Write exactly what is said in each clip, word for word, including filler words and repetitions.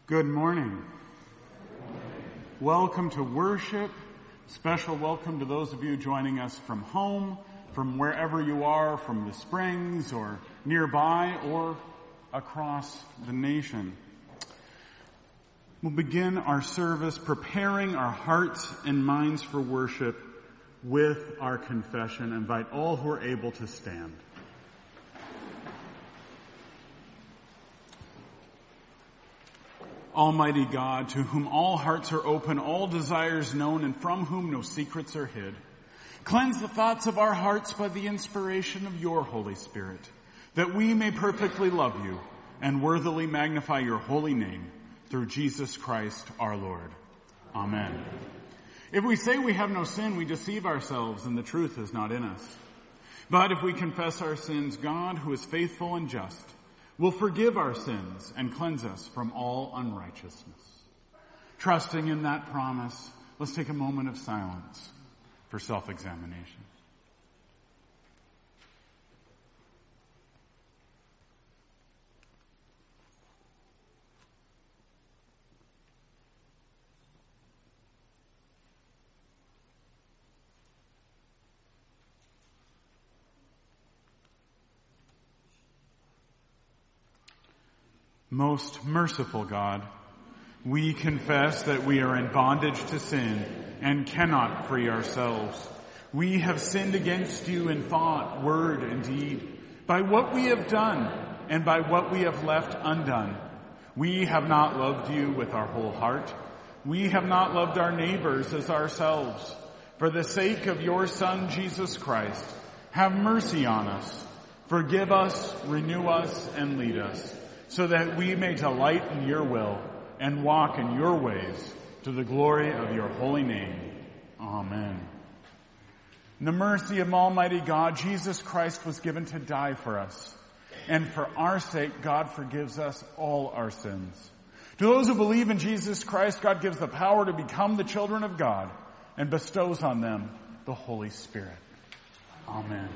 Good morning. Welcome to worship. Special welcome to those of you joining us from home, from wherever you are, from the Springs or nearby or across the nation. We'll begin our service preparing our hearts and minds for worship with our confession. I invite all who are able to stand. Almighty God, to whom all hearts are open, all desires known, and from whom no secrets are hid, cleanse the thoughts of our hearts by the inspiration of your Holy Spirit, that we may perfectly love you and worthily magnify your holy name through Jesus Christ our Lord. Amen. If we say we have no sin, we deceive ourselves and the truth is not in us. But if we confess our sins, God, who is faithful and just, will forgive our sins and cleanse us from all unrighteousness. Trusting in that promise, let's take a moment of silence for self-examination. Most merciful God, we confess that we are in bondage to sin and cannot free ourselves. We have sinned against you in thought, word, and deed, by what we have done and by what we have left undone. We have not loved you with our whole heart. We have not loved our neighbors as ourselves. For the sake of your Son, Jesus Christ, have mercy on us. Forgive us, renew us, and lead us, so that we may delight in your will and walk in your ways to the glory of your holy name. Amen. In the mercy of Almighty God, Jesus Christ was given to die for us. And for our sake, God forgives us all our sins. To those who believe in Jesus Christ, God gives the power to become the children of God and bestows on them the Holy Spirit. Amen.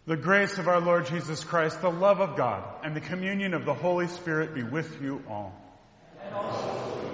The grace of our Lord Jesus Christ, the love of God, and the communion of the Holy Spirit be with you all. And also with you.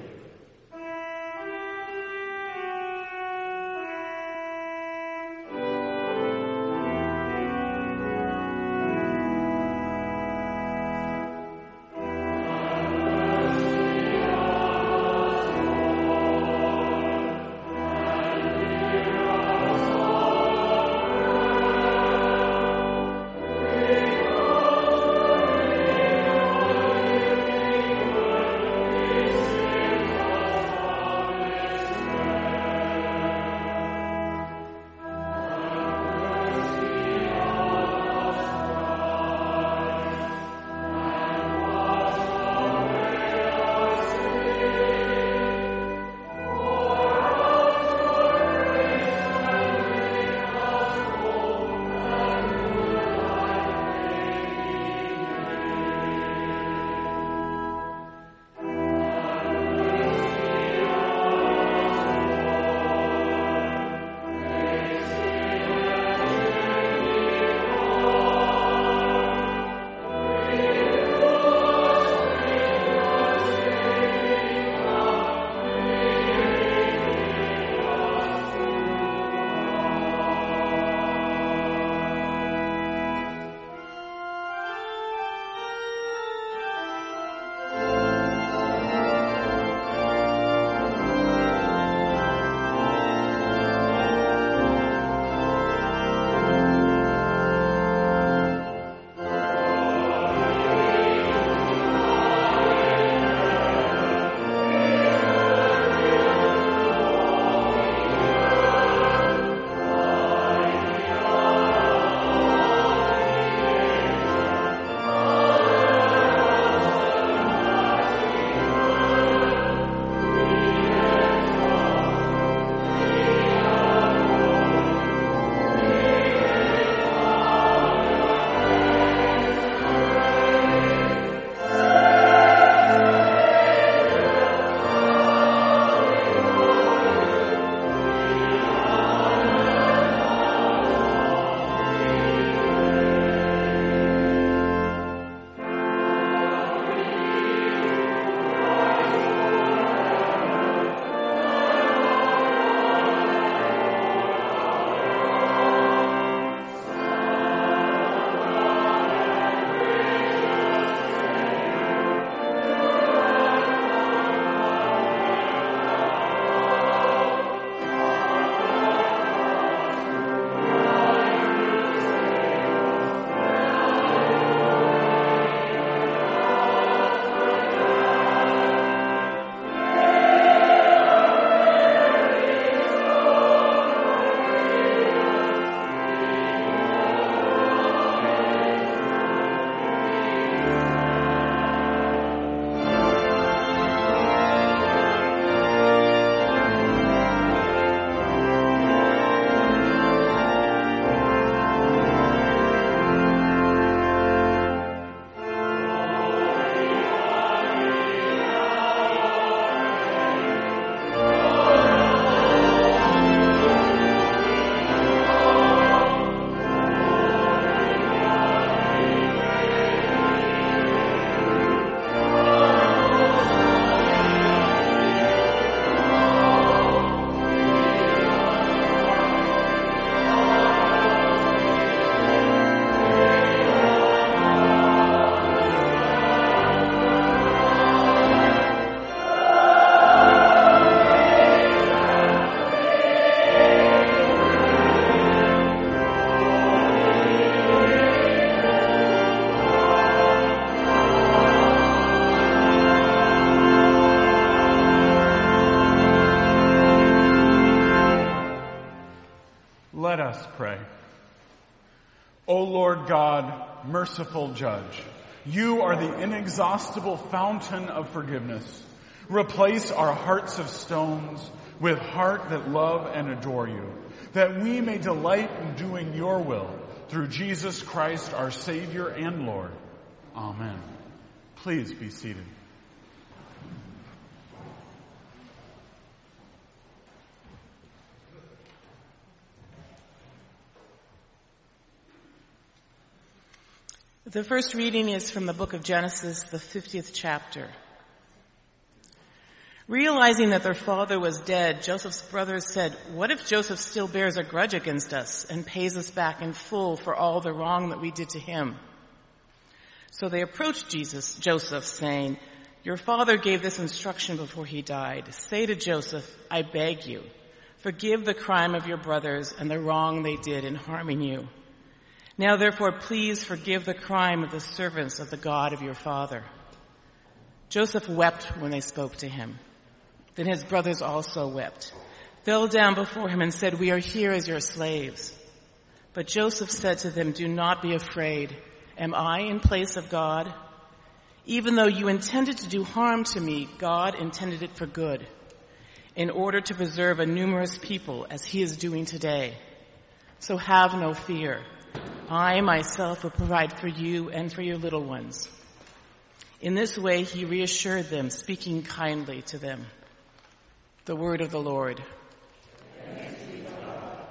Let us pray. O Lord God, merciful judge, you are the inexhaustible fountain of forgiveness. Replace our hearts of stones with heart that love and adore you, that we may delight in doing your will through Jesus Christ, our Savior and Lord. Amen. Please be seated. The first reading is from the book of Genesis, the fiftieth chapter. Realizing that their father was dead, Joseph's brothers said, "What if Joseph still bears a grudge against us and pays us back in full for all the wrong that we did to him?" So they approached Jesus, Joseph, saying, "Your father gave this instruction before he died. Say to Joseph, I beg you, forgive the crime of your brothers and the wrong they did in harming you. Now therefore please forgive the crime of the servants of the God of your father." Joseph wept when they spoke to him. Then his brothers also wept, fell down before him and said, "We are here as your slaves." But Joseph said to them, "Do not be afraid. Am I in place of God? Even though you intended to do harm to me, God intended it for good, in order to preserve a numerous people as he is doing today. So have no fear. I myself will provide for you and for your little ones." In this way he reassured them, speaking kindly to them. The word of the Lord. Thanks be to God.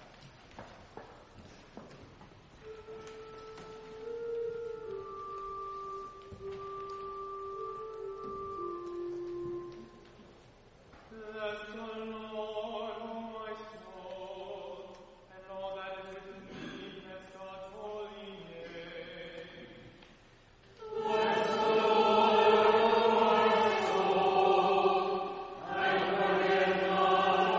Bless the Lord, O my soul, and all that is within me, bless God's holy name. Bless the Lord, O my soul, and forget not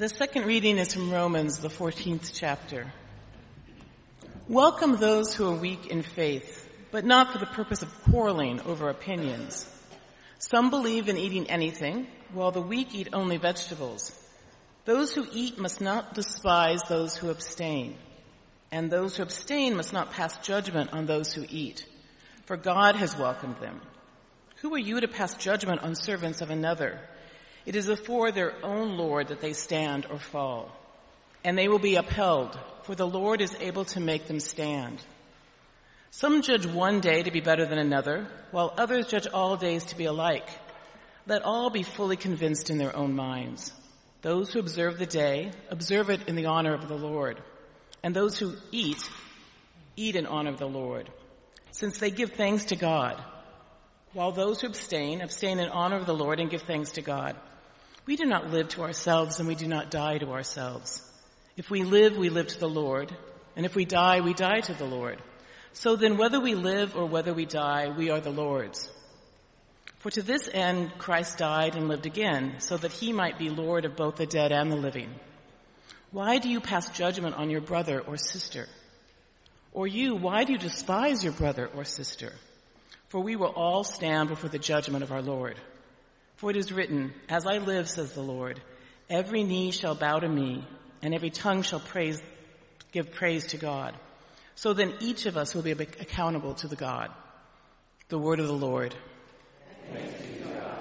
The second reading is from Romans, the fourteenth chapter. Welcome those who are weak in faith, but not for the purpose of quarreling over opinions. Some believe in eating anything, while the weak eat only vegetables. Those who eat must not despise those who abstain, and those who abstain must not pass judgment on those who eat, for God has welcomed them. Who are you to pass judgment on servants of another? It is before their own Lord that they stand or fall, and they will be upheld, for the Lord is able to make them stand. Some judge one day to be better than another, while others judge all days to be alike. Let all be fully convinced in their own minds. Those who observe the day, observe it in the honor of the Lord, and those who eat, eat in honor of the Lord, since they give thanks to God, while those who abstain, abstain in honor of the Lord and give thanks to God. We do not live to ourselves, and we do not die to ourselves. If we live, we live to the Lord, and if we die, we die to the Lord. So then, whether we live or whether we die, we are the Lord's. For to this end Christ died and lived again, so that he might be Lord of both the dead and the living. Why do you pass judgment on your brother or sister? Or you, why do you despise your brother or sister? For we will all stand before the judgment of our Lord. For it is written, as I live, says the Lord, every knee shall bow to me, and every tongue shall praise, give praise to God. So then each of us will be accountable to the God. The word of the Lord. Thanks be to God.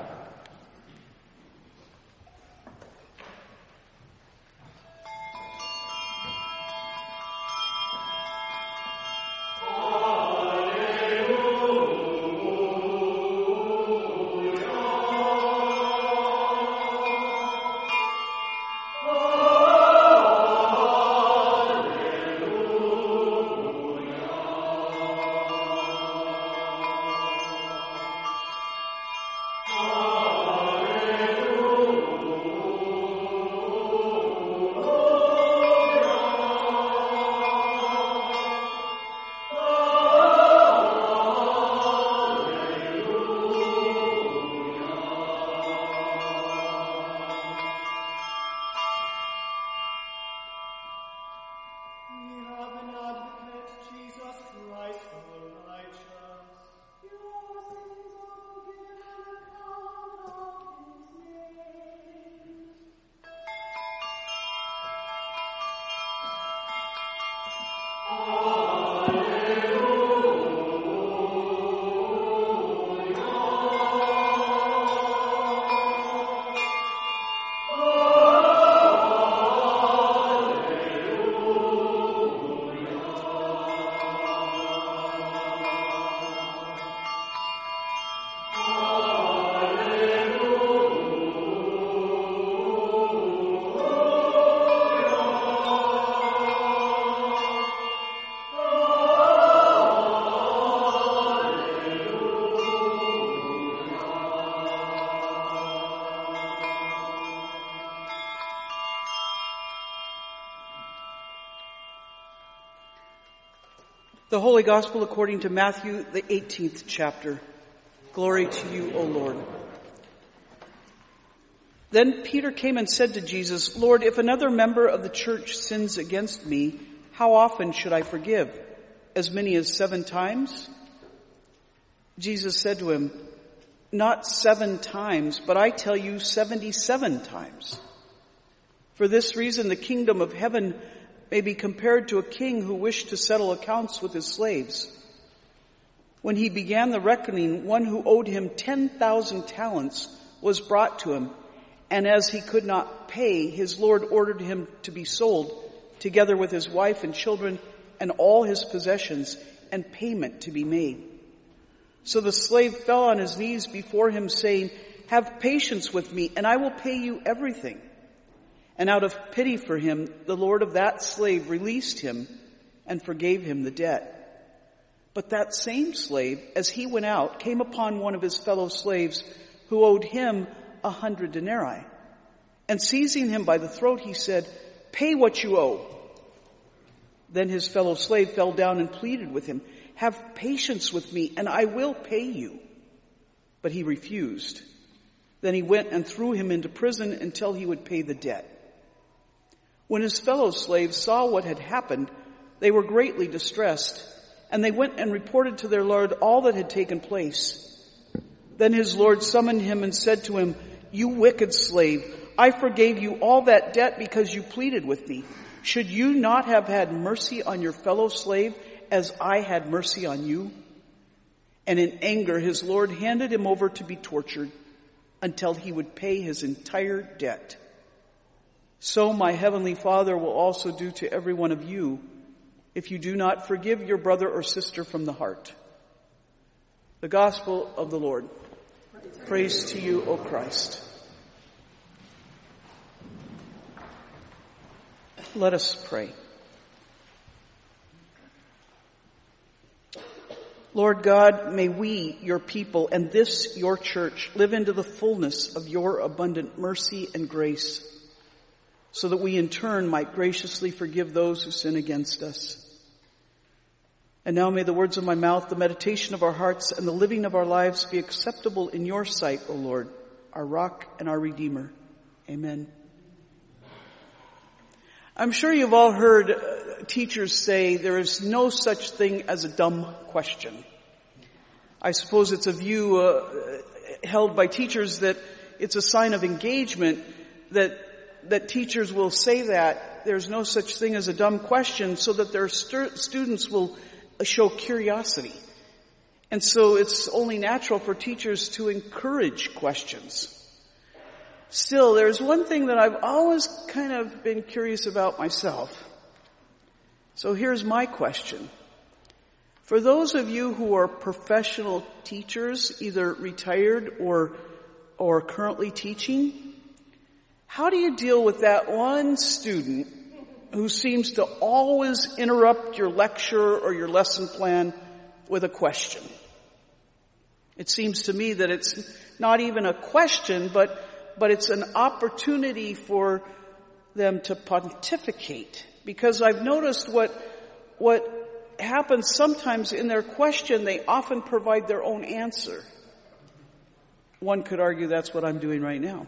The Holy Gospel according to Matthew, the eighteenth chapter. Glory to you, O Lord. Then Peter came and said to Jesus, Lord, if another member of the church sins against me, how often should I forgive? As many as seven times? Jesus said to him, not seven times, but I tell you seventy-seven times. For this reason, the kingdom of heaven may be compared to a king who wished to settle accounts with his slaves. When he began the reckoning, one who owed him ten thousand talents was brought to him, and as he could not pay, his lord ordered him to be sold, together with his wife and children and all his possessions, and payment to be made. So the slave fell on his knees before him, saying, have patience with me, and I will pay you everything. And out of pity for him, the lord of that slave released him and forgave him the debt. But that same slave, as he went out, came upon one of his fellow slaves who owed him a hundred denarii. And seizing him by the throat, he said, pay what you owe. Then his fellow slave fell down and pleaded with him, have patience with me, and I will pay you. But he refused. Then he went and threw him into prison until he would pay the debt. When his fellow slaves saw what had happened, they were greatly distressed, and they went and reported to their lord all that had taken place. Then his lord summoned him and said to him, "You wicked slave, I forgave you all that debt because you pleaded with me. Should you not have had mercy on your fellow slave as I had mercy on you?" And in anger his lord handed him over to be tortured until he would pay his entire debt. So my heavenly Father will also do to every one of you if you do not forgive your brother or sister from the heart. The Gospel of the Lord. Praise to you, O Christ. Let us pray. Lord God, may we, your people, and this, your church, live into the fullness of your abundant mercy and grace, so that we in turn might graciously forgive those who sin against us. And now may the words of my mouth, the meditation of our hearts, and the living of our lives be acceptable in your sight, O Lord, our rock and our Redeemer. Amen. I'm sure you've all heard uh, teachers say there is no such thing as a dumb question. I suppose it's a view uh, held by teachers that it's a sign of engagement that that teachers will say that there's no such thing as a dumb question so that their stu- students will show curiosity. And so it's only natural for teachers to encourage questions. Still, there's one thing that I've always kind of been curious about myself. So here's my question. For those of you who are professional teachers, either retired or, or currently teaching, how do you deal with that one student who seems to always interrupt your lecture or your lesson plan with a question? It seems to me that it's not even a question, but but it's an opportunity for them to pontificate. Because I've noticed what what happens sometimes in their question, they often provide their own answer. One could argue that's what I'm doing right now.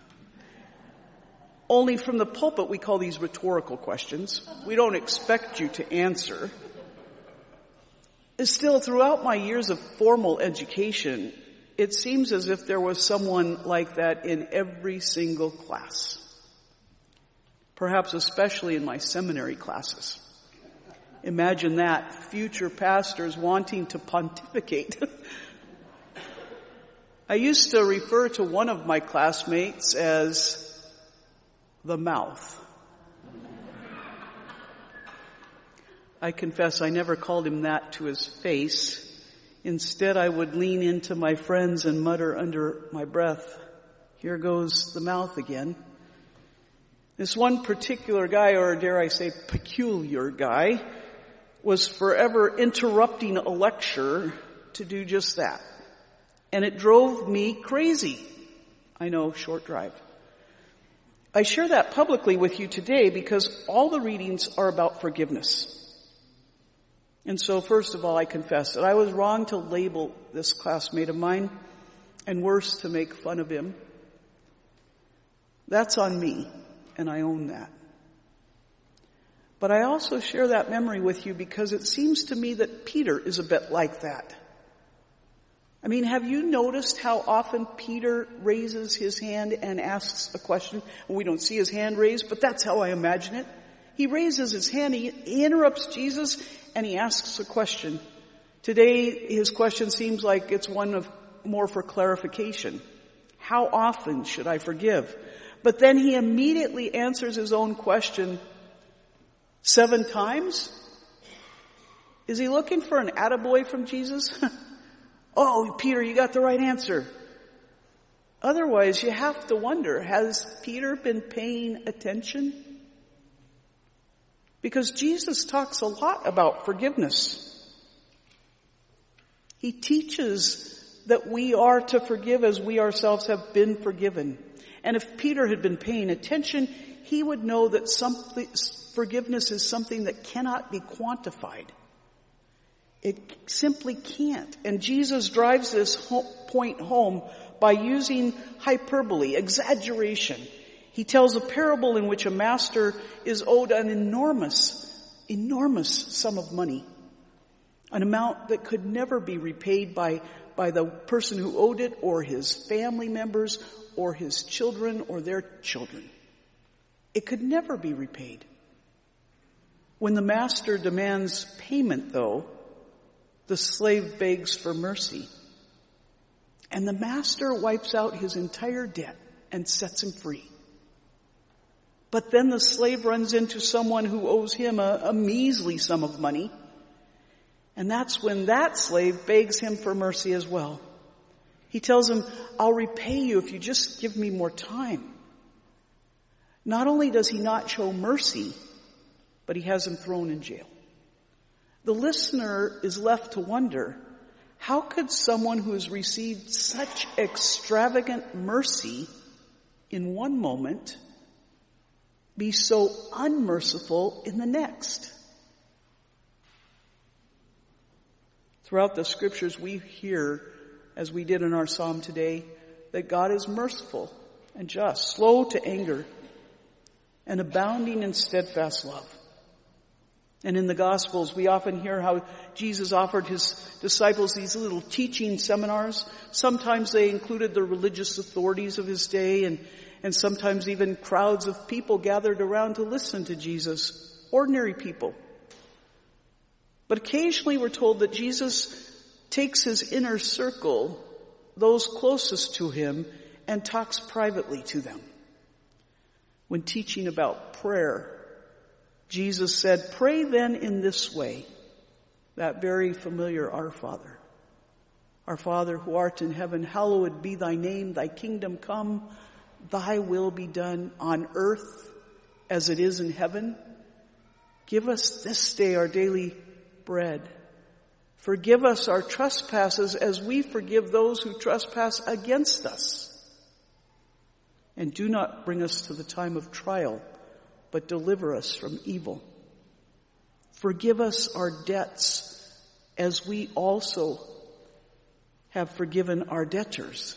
Only from the pulpit we call these rhetorical questions. We don't expect you to answer. Still, throughout my years of formal education, it seems as if there was someone like that in every single class. Perhaps especially in my seminary classes. Imagine that, future pastors wanting to pontificate. I used to refer to one of my classmates as the mouth. I confess I never called him that to his face. Instead, I would lean into my friends and mutter under my breath, "Here goes the mouth again." This one particular guy, or dare I say peculiar guy, was forever interrupting a lecture to do just that. And it drove me crazy. I know, short drive. I share that publicly with you today because all the readings are about forgiveness. And so first of all, I confess that I was wrong to label this classmate of mine, and worse, to make fun of him. That's on me, and I own that. But I also share that memory with you because it seems to me that Peter is a bit like that. I mean, have you noticed how often Peter raises his hand and asks a question? We don't see his hand raised, but that's how I imagine it. He raises his hand, he, he interrupts Jesus, and he asks a question. Today, his question seems like it's one of more for clarification. How often should I forgive? But then he immediately answers his own question seven times. Is he looking for an attaboy from Jesus? Oh, Peter, you got the right answer. Otherwise, you have to wonder, has Peter been paying attention? Because Jesus talks a lot about forgiveness. He teaches that we are to forgive as we ourselves have been forgiven. And if Peter had been paying attention, he would know that something, forgiveness is something that cannot be quantified. It simply can't. And Jesus drives this point home by using hyperbole, exaggeration. He tells a parable in which a master is owed an enormous, enormous sum of money, an amount that could never be repaid by, by the person who owed it or his family members or his children or their children. It could never be repaid. When the master demands payment, though, the slave begs for mercy. And the master wipes out his entire debt and sets him free. But then the slave runs into someone who owes him a, a measly sum of money. And that's when that slave begs him for mercy as well. He tells him, I'll repay you if you just give me more time. Not only does he not show mercy, but he has him thrown in jail. The listener is left to wonder, how could someone who has received such extravagant mercy in one moment be so unmerciful in the next? Throughout the scriptures we hear, as we did in our psalm today, that God is merciful and just, slow to anger, and abounding in steadfast love. And in the Gospels, we often hear how Jesus offered his disciples these little teaching seminars. Sometimes they included the religious authorities of his day, and, and sometimes even crowds of people gathered around to listen to Jesus, ordinary people. But occasionally we're told that Jesus takes his inner circle, those closest to him, and talks privately to them. When teaching about prayer, Jesus said, pray then in this way, that very familiar Our Father. Our Father who art in heaven, hallowed be thy name, thy kingdom come, thy will be done on earth as it is in heaven. Give us this day our daily bread. Forgive us our trespasses as we forgive those who trespass against us. And do not bring us to the time of trial, but deliver us from evil. Forgive us our debts as we also have forgiven our debtors.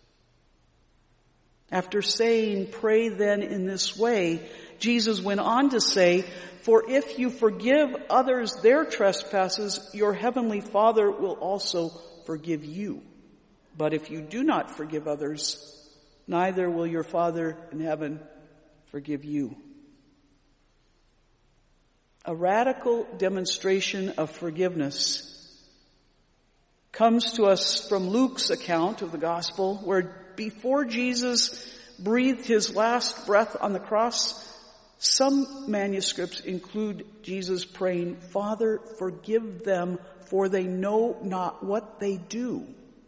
After saying, pray then in this way, Jesus went on to say, for if you forgive others their trespasses, your heavenly Father will also forgive you. But if you do not forgive others, neither will your Father in heaven forgive you. A radical demonstration of forgiveness comes to us from Luke's account of the gospel, where before Jesus breathed his last breath on the cross, some manuscripts include Jesus praying, Father, forgive them, for they know not what they do.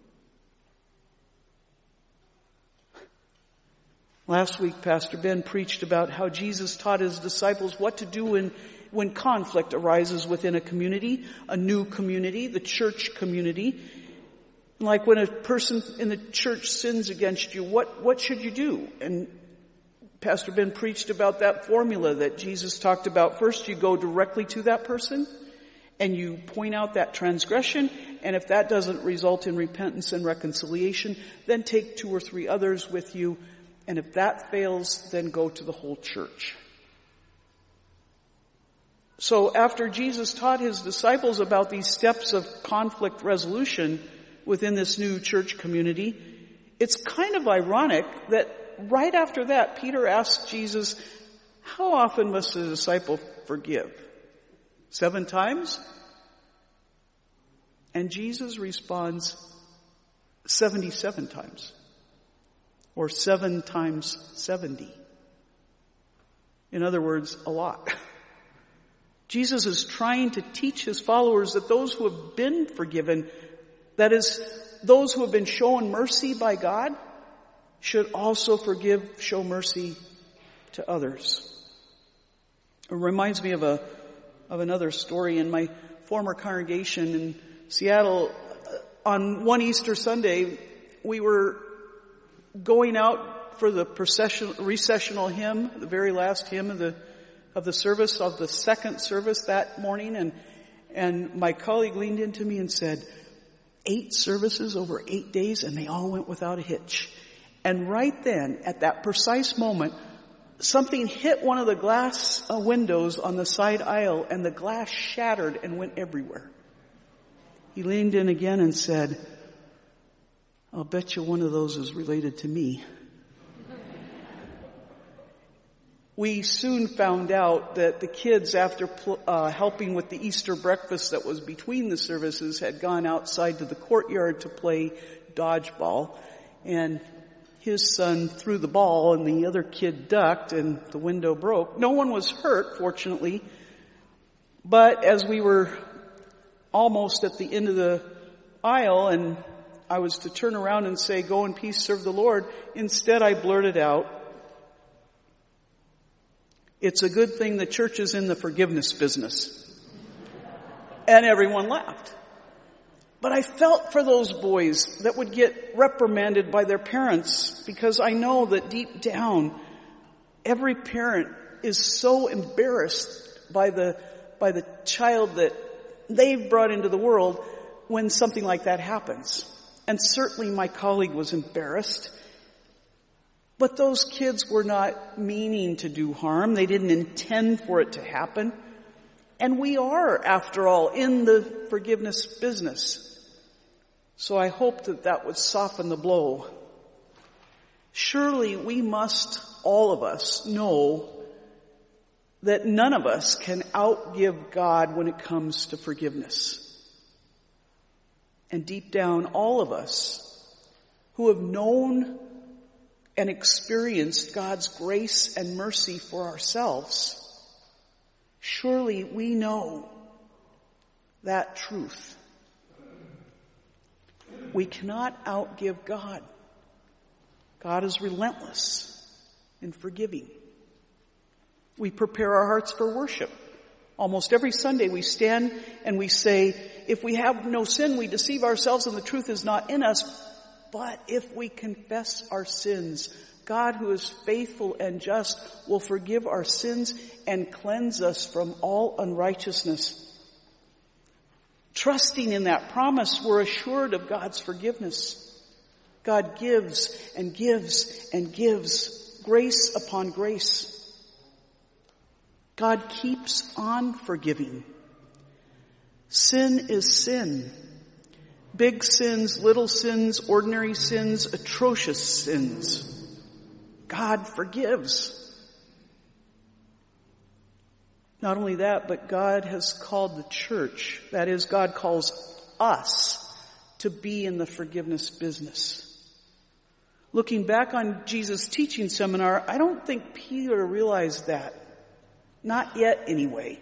Last week, Pastor Ben preached about how Jesus taught his disciples what to do when, when conflict arises within a community, a new community, the church community. Like when a person in the church sins against you, what, what should you do? And Pastor Ben preached about that formula that Jesus talked about. First, you go directly to that person and you point out that transgression. And if that doesn't result in repentance and reconciliation, then take two or three others with you. And if that fails, then go to the whole church. So after Jesus taught his disciples about these steps of conflict resolution within this new church community, it's kind of ironic that right after that, Peter asked Jesus, how often must a disciple forgive? Seven times? And Jesus responds, seventy-seven times. Or seven times seventy. In other words, a lot. Jesus is trying to teach his followers that those who have been forgiven, that is, those who have been shown mercy by God, should also forgive, show mercy to others. It reminds me of a of another story in my former congregation in Seattle. On one Easter Sunday, we were going out for the procession, recessional hymn, the very last hymn of the of the service of the second service that morning, and and my colleague leaned into me and said, eight services over eight days, and they all went without a hitch. And right then, at that precise moment, something hit one of the glass uh, windows on the side aisle, and the glass shattered and went everywhere. He leaned in again and said, "I'll bet you one of those is related to me." We soon found out that the kids, after uh, helping with the Easter breakfast that was between the services, had gone outside to the courtyard to play dodgeball. And his son threw the ball and the other kid ducked and the window broke. No one was hurt, fortunately. But as we were almost at the end of the aisle and I was to turn around and say, "Go in peace, serve the Lord," instead I blurted out, "It's a good thing the church is in the forgiveness business." And everyone laughed. But I felt for those boys that would get reprimanded by their parents, because I know that deep down, every parent is so embarrassed by the, by the child that they've brought into the world when something like that happens. And certainly my colleague was embarrassed. But those kids were not meaning to do harm. They didn't intend for it to happen. And we are, after all, in the forgiveness business. So I hope that that would soften the blow. Surely we must, all of us, know that none of us can outgive God when it comes to forgiveness. And deep down, all of us who have known and experienced God's grace and mercy for ourselves, surely we know that truth. We cannot outgive God. God is relentless in forgiving. We prepare our hearts for worship. Almost every Sunday we stand and we say, if we have no sin, we deceive ourselves and the truth is not in us. But if we confess our sins, God, who is faithful and just, will forgive our sins and cleanse us from all unrighteousness. Trusting in that promise, we're assured of God's forgiveness. God gives and gives and gives grace upon grace. God keeps on forgiving. Sin is sin. Big sins, little sins, ordinary sins, atrocious sins. God forgives. Not only that, but God has called the church, that is, God calls us to be in the forgiveness business. Looking back on Jesus' teaching seminar, I don't think Peter realized that. Not yet, anyway.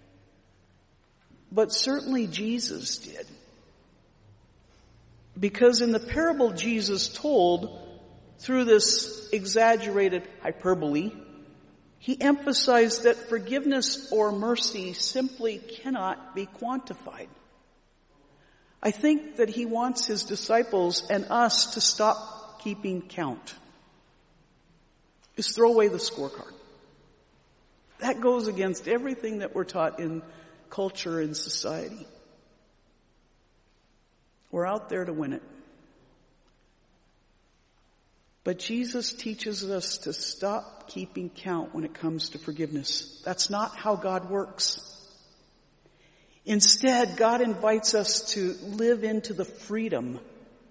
But certainly Jesus did. Because in the parable Jesus told, through this exaggerated hyperbole, he emphasized that forgiveness or mercy simply cannot be quantified. I think that he wants his disciples and us to stop keeping count. Just throw away the scorecard. That goes against everything that we're taught in culture and society. We're out there to win it. But Jesus teaches us to stop keeping count when it comes to forgiveness. That's not how God works. Instead, God invites us to live into the freedom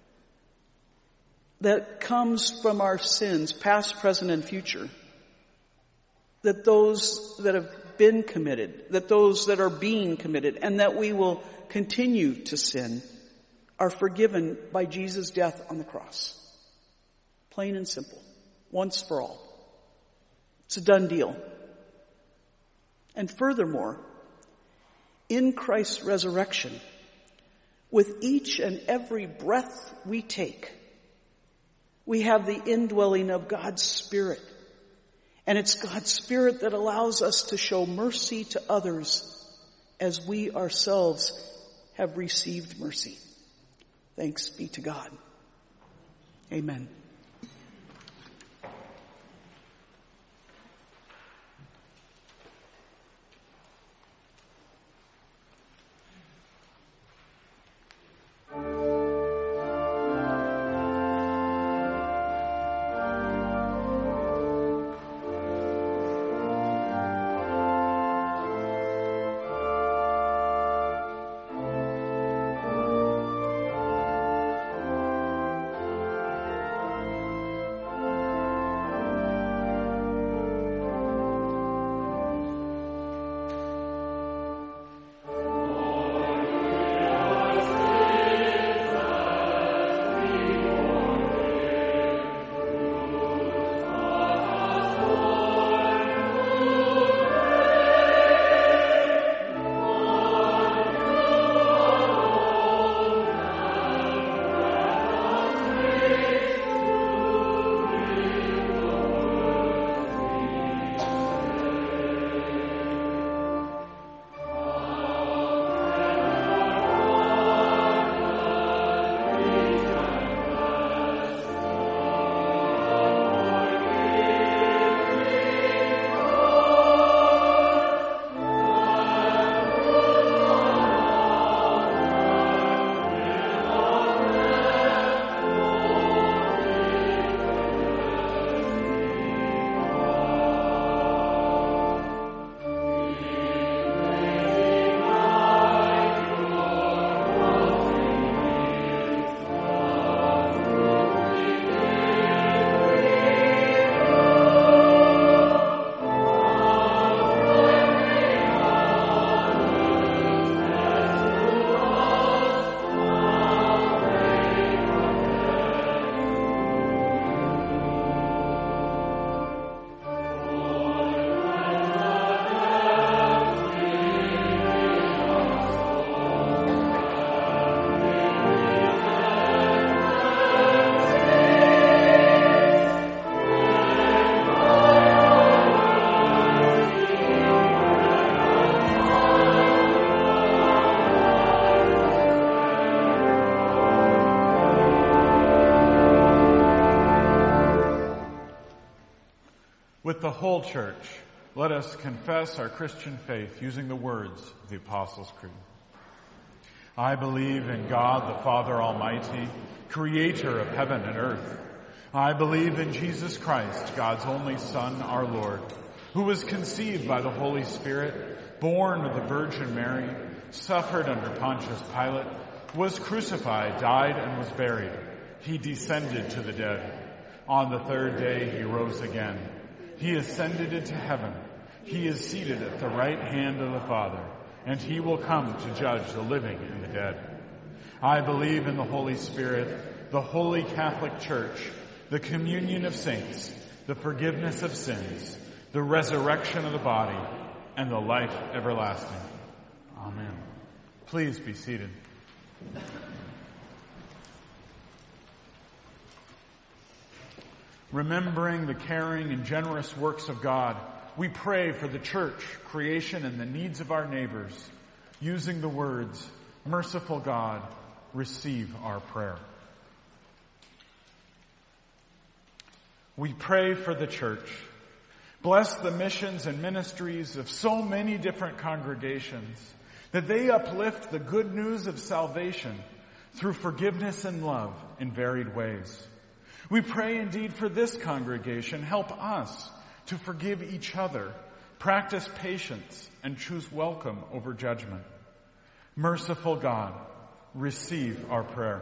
that comes from our sins, past, present, and future. That those that have been committed, that those that are being committed, and that we will continue to sin are forgiven by Jesus' death on the cross. Plain and simple. Once for all. It's a done deal. And furthermore, in Christ's resurrection, with each and every breath we take, we have the indwelling of God's Spirit. And it's God's Spirit that allows us to show mercy to others as we ourselves have received mercy. Thanks be to God. Amen. With the whole church, let us confess our Christian faith using the words of the Apostles' Creed. I believe in God the Father Almighty, creator of heaven and earth. I believe in Jesus Christ, God's only Son, our Lord, who was conceived by the Holy Spirit, born of the Virgin Mary, suffered under Pontius Pilate, was crucified, died, and was buried. He descended to the dead. On the third day he rose again. He ascended into heaven. He is seated at the right hand of the Father, and he will come to judge the living and the dead. I believe in the Holy Spirit, the holy Catholic Church, the communion of saints, the forgiveness of sins, the resurrection of the body, and the life everlasting. Amen. Please be seated. Remembering the caring and generous works of God, we pray for the church, creation, and the needs of our neighbors, using the words, "Merciful God, receive our prayer." We pray for the church. Bless the missions and ministries of so many different congregations, that they uplift the good news of salvation through forgiveness and love in varied ways. We pray indeed for this congregation. Help us to forgive each other, practice patience, and choose welcome over judgment. Merciful God, receive our prayer.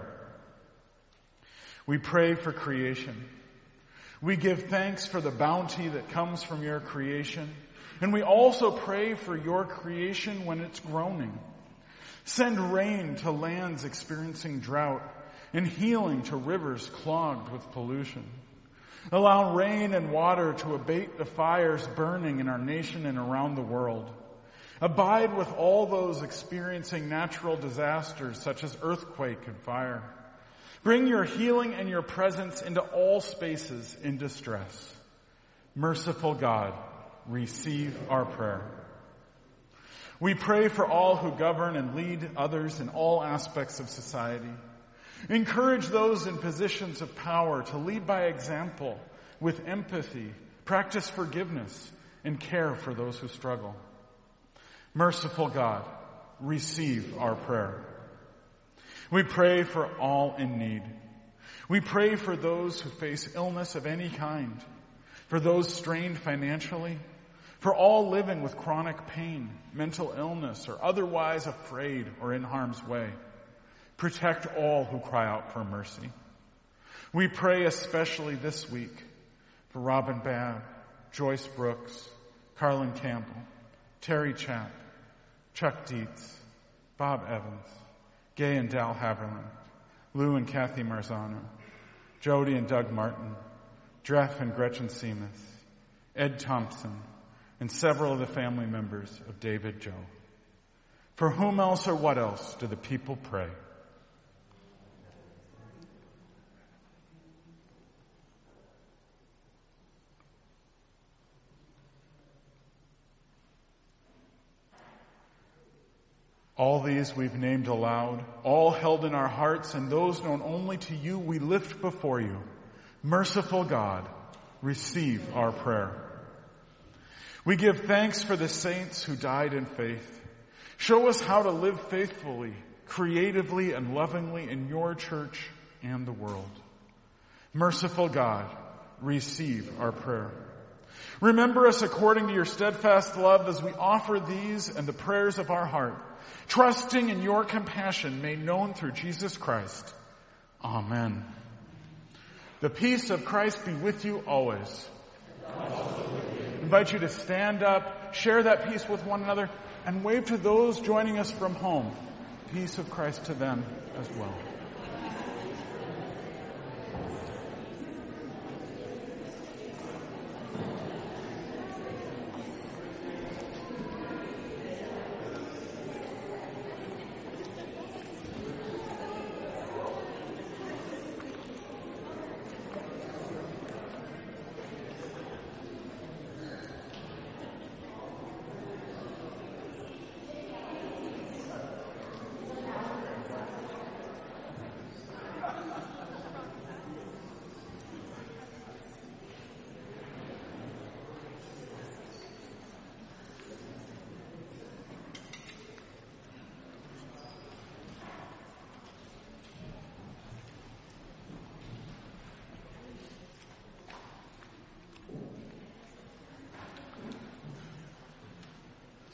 We pray for creation. We give thanks for the bounty that comes from your creation, and we also pray for your creation when it's groaning. Send rain to lands experiencing drought, and healing to rivers clogged with pollution. Allow rain and water to abate the fires burning in our nation and around the world. Abide with all those experiencing natural disasters such as earthquake and fire. Bring your healing and your presence into all spaces in distress. Merciful God, receive our prayer. We pray for all who govern and lead others in all aspects of society. Encourage those in positions of power to lead by example with empathy, practice forgiveness, and care for those who struggle. Merciful God, receive our prayer. We pray for all in need. We pray for those who face illness of any kind, for those strained financially, for all living with chronic pain, mental illness, or otherwise afraid or in harm's way. Protect all who cry out for mercy. We pray especially this week for Robin Babb, Joyce Brooks, Carlin Campbell, Terry Chapp, Chuck Dietz, Bob Evans, Gay and Dal Haverland, Lou and Kathy Marzano, Jody and Doug Martin, Dreff and Gretchen Seamus, Ed Thompson, and several of the family members of David Joe. For whom else or what else do the people pray? All these we've named aloud, all held in our hearts, and those known only to you we lift before you. Merciful God, receive our prayer. We give thanks for the saints who died in faith. Show us how to live faithfully, creatively, and lovingly in your church and the world. Merciful God, receive our prayer. Remember us according to your steadfast love as we offer these and the prayers of our heart, trusting in your compassion made known through Jesus Christ. Amen. The peace of Christ be with you always. I invite you to stand up, share that peace with one another, and wave to those joining us from home. Peace of Christ to them as well.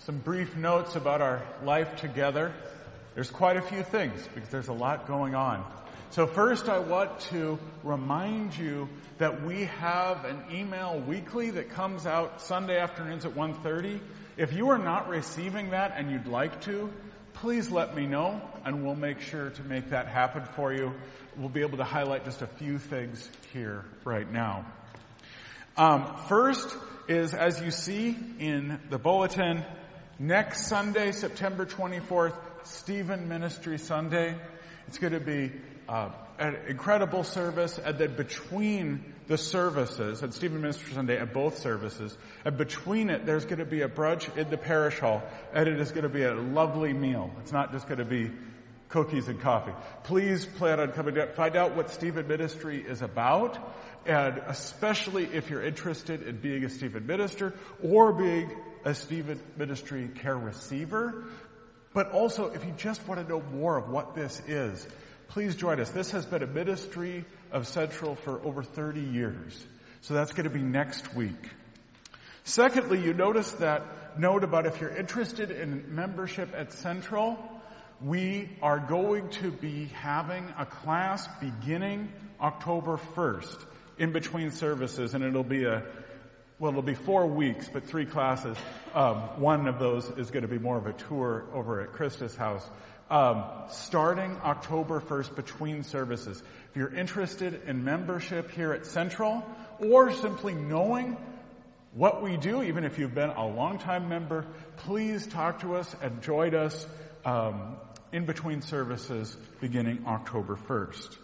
some brief notes about our life together. There's quite a few things because there's a lot going on. So first I want to remind you that we have an email weekly that comes out Sunday afternoons at one thirty. If you are not receiving that and you'd like to, please let me know and we'll make sure to make that happen for you. We'll be able to highlight just a few things here right now. Um, first is, as you see in the bulletin, next Sunday, September twenty-fourth, Stephen Ministry Sunday. It's going to be uh, an incredible service, and then between the services, at Stephen Ministry Sunday, at both services, and between it, there's going to be a brunch in the parish hall, and it is going to be a lovely meal. It's not just going to be cookies and coffee. Please plan on coming down, find out what Stephen Ministry is about, and especially if you're interested in being a Stephen minister or being a Stephen Ministry care receiver. But also, if you just want to know more of what this is, please join us. This has been a ministry of Central for over thirty years. So that's going to be next week. Secondly, you notice that note about if you're interested in membership at Central, we are going to be having a class beginning October first in between services, and it'll be a Well, it'll be four weeks, but three classes. Um, one of those is going to be more of a tour over at Krista's house. Um, starting October first between services. If you're interested in membership here at Central, or simply knowing what we do, even if you've been a long-time member, please talk to us and join us um, in between services beginning October first.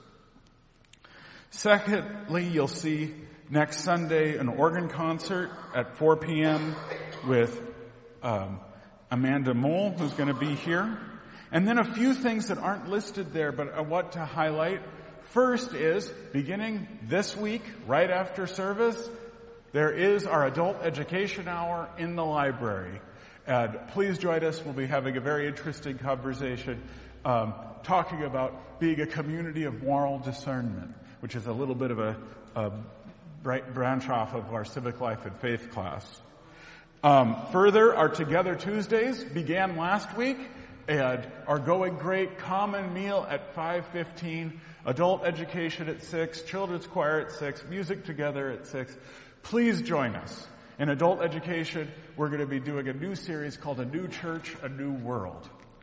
Secondly, you'll see next Sunday an organ concert at four p.m. with um, Amanda Mole, who's going to be here. And then a few things that aren't listed there, but I want to highlight. First is, beginning this week, right after service, there is our adult education hour in the library. And please join us. We'll be having a very interesting conversation um, talking about being a community of moral discernment, which is a little bit of a, a Right, branch off of our civic life and faith class. Um, further, our Together Tuesdays began last week and are going great. Common meal at five fifteen, adult education at six, children's choir at six, music together at six. Please join us. In adult education, we're going to be doing a new series called A New Church, A New World.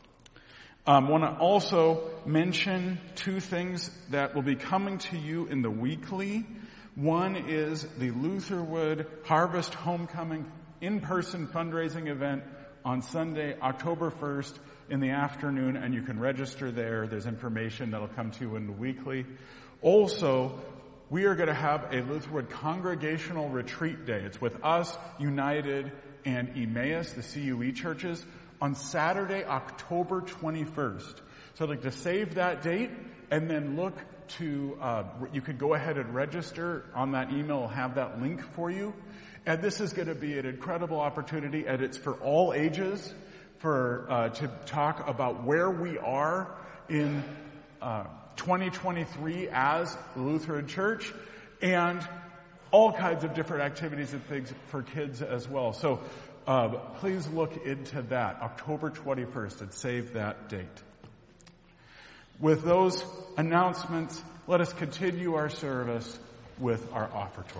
I um, want to also mention two things that will be coming to you in the weekly. One is the Lutherwood Harvest Homecoming in-person fundraising event on Sunday, October first in the afternoon, and you can register there. There's information that'll come to you in the weekly. Also, we are going to have a Lutherwood Congregational Retreat Day. It's with us, United, and Emmaus, the C U E churches, on Saturday, October twenty-first. So I'd like to save that date and then look to, uh, you could go ahead and register on that email. I'll have that link for you. And this is going to be an incredible opportunity, and it's for all ages, for, uh, to talk about where we are in, uh, twenty twenty-three as the Lutheran Church, and all kinds of different activities and things for kids as well. So, uh, please look into that, October twenty-first, and save that date. With those announcements, let us continue our service with our offertory.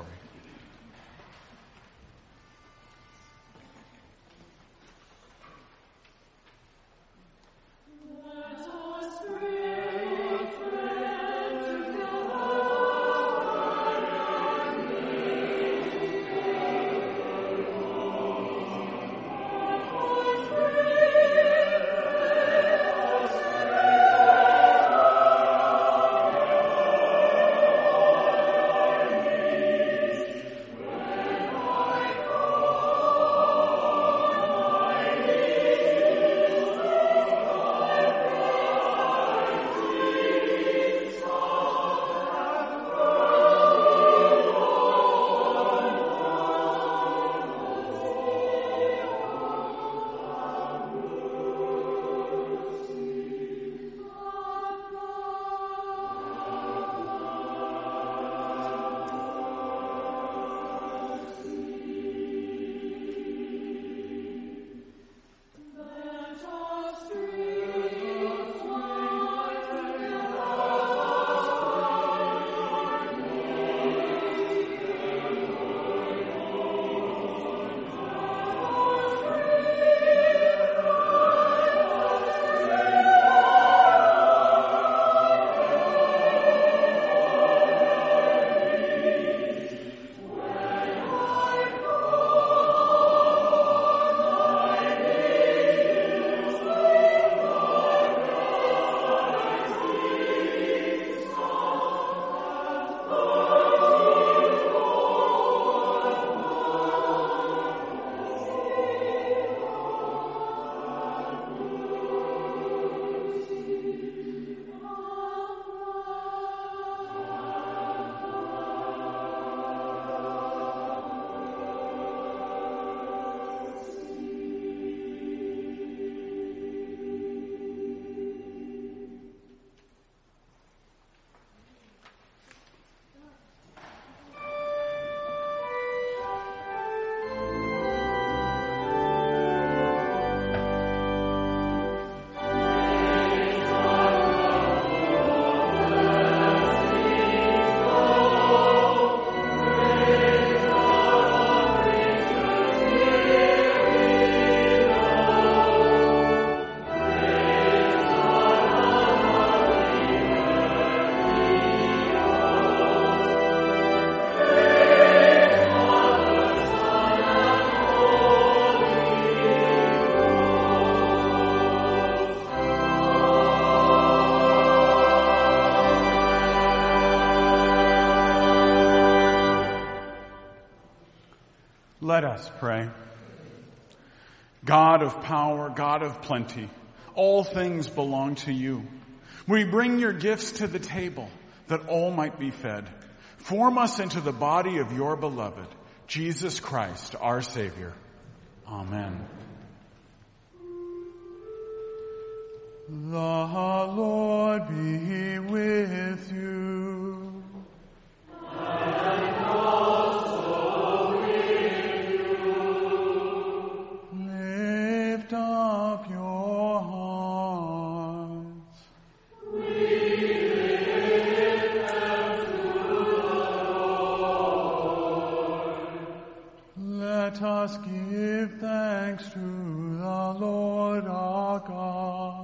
Let us pray. God of power, God of plenty, all things belong to you. We bring your gifts to the table that all might be fed. Form us into the body of your beloved, Jesus Christ, our Savior. Amen. The Lord be with you. And also with you. Lift up your hearts. We lift them to the Lord. Let us give thanks to the Lord our God.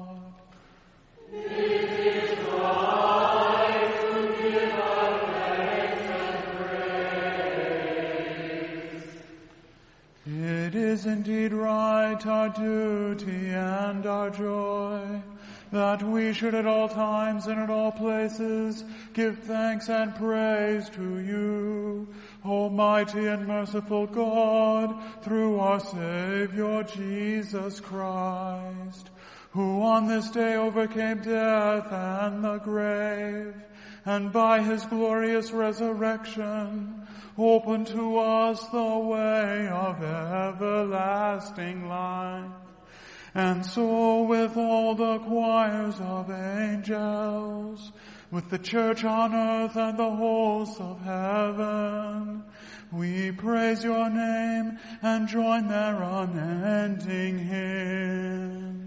It is indeed right, our duty and our joy, that we should at all times and at all places give thanks and praise to you, Almighty and merciful God, through our Savior Jesus Christ, who on this day overcame death and the grave, and by his glorious resurrection opened to us the way of everlasting life. And so with all the choirs of angels, with the church on earth and the hosts of heaven, we praise your name and join their unending hymn.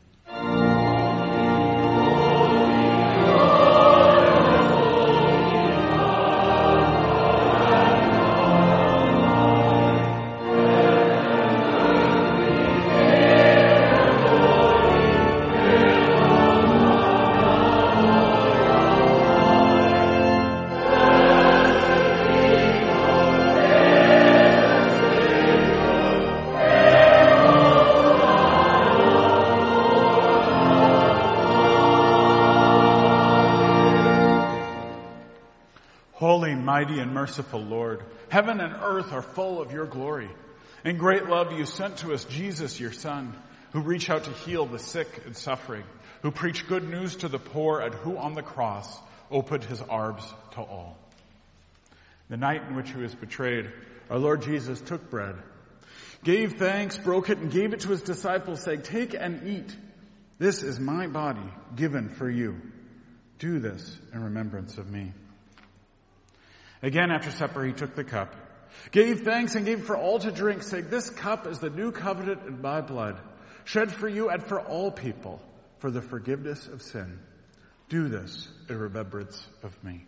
Holy, mighty, and merciful Lord, heaven and earth are full of your glory. In great love you sent to us Jesus, your Son, who reached out to heal the sick and suffering, who preached good news to the poor, and who on the cross opened his arms to all. The night in which he was betrayed, our Lord Jesus took bread, gave thanks, broke it, and gave it to his disciples, saying, "Take and eat. This is my body given for you. Do this in remembrance of me." Again, after supper, he took the cup, gave thanks, and gave it for all to drink, saying, "This cup is the new covenant in my blood, shed for you and for all people for the forgiveness of sin. Do this in remembrance of me."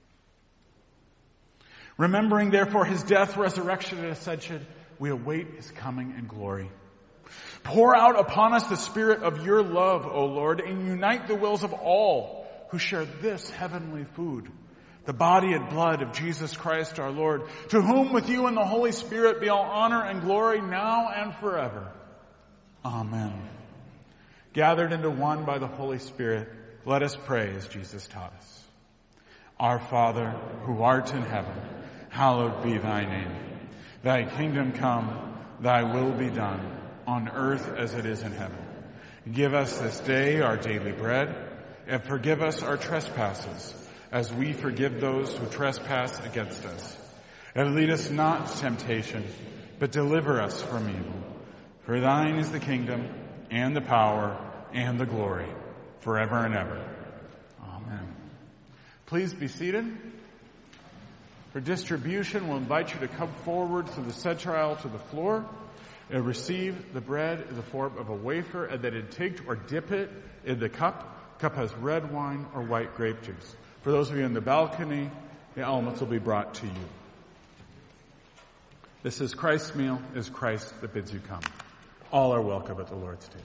Remembering, therefore, his death, resurrection, and ascension, we await his coming in glory. Pour out upon us the spirit of your love, O Lord, and unite the wills of all who share this heavenly food, the body and blood of Jesus Christ our Lord, to whom with you and the Holy Spirit be all honor and glory now and forever. Amen. Gathered into one by the Holy Spirit, let us pray as Jesus taught us. Our Father, who art in heaven, hallowed be thy name. Thy kingdom come, thy will be done, on earth as it is in heaven. Give us this day our daily bread, and forgive us our trespasses, as we forgive those who trespass against us. And lead us not to temptation, but deliver us from evil. For thine is the kingdom, and the power, and the glory, forever and ever. Amen. Please be seated. For distribution, we'll invite you to come forward to the center aisle to the floor and receive the bread in the form of a wafer, and then take or dip it in the cup. The cup has red wine or white grape juice. For those of you in the balcony, the elements will be brought to you. This is Christ's meal, is Christ that bids you come. All are welcome at the Lord's table.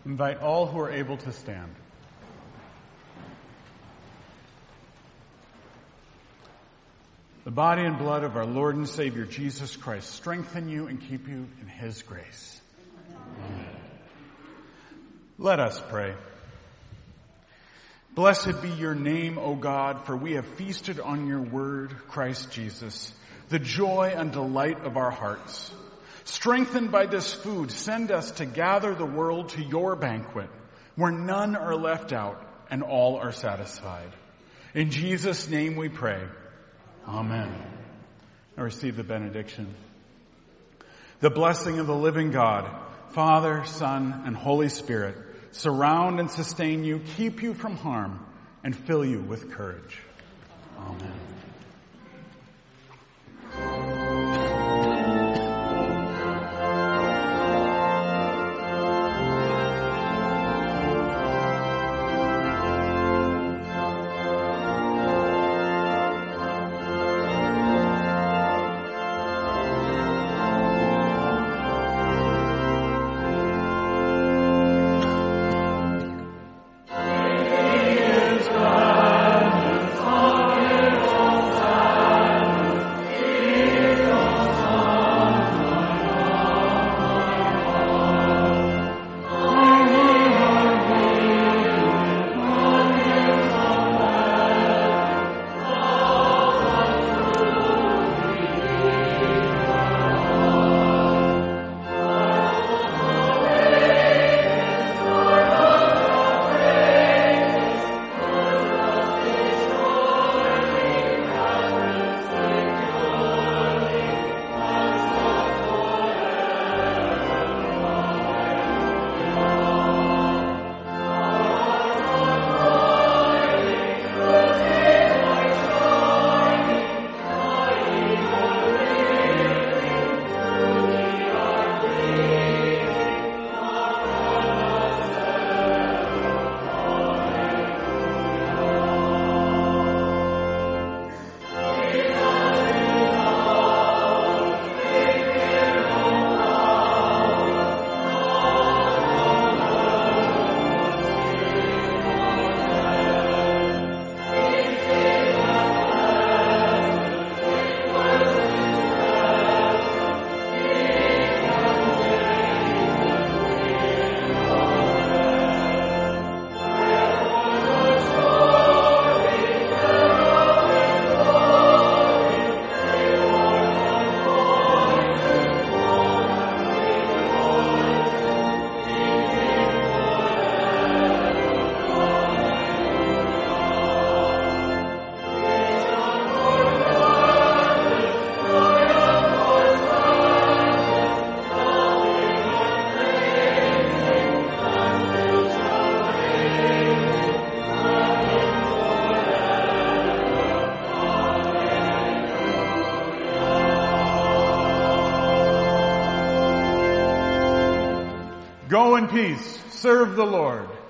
Invite all who are able to stand. The body and blood of our Lord and Savior Jesus Christ strengthen you and keep you in his grace. Amen. Let us pray. Blessed be your name, O God, for we have feasted on your word, Christ Jesus, the joy and delight of our hearts. Strengthened by this food, send us to gather the world to your banquet, where none are left out and all are satisfied. In Jesus' name we pray. Amen. I receive the benediction. The blessing of the living God, Father, Son, and Holy Spirit, surround and sustain you, keep you from harm, and fill you with courage. Amen. Go in peace. Serve the Lord.